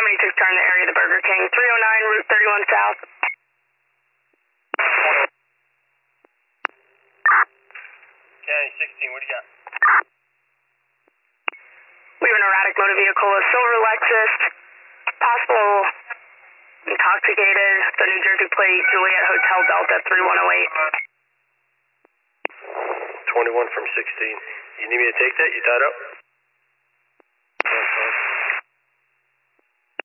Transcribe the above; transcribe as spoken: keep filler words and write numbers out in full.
Somebody took turn in the area of the Burger King. three oh nine, Route thirty-one South. County sixteen, what do you got? We have an erratic motor vehicle, a silver Lexus, possible intoxicated, the New Jersey plate, Juliet Hotel Delta three one oh eight. twenty-one from sixteen. You need me to take that? You tied up?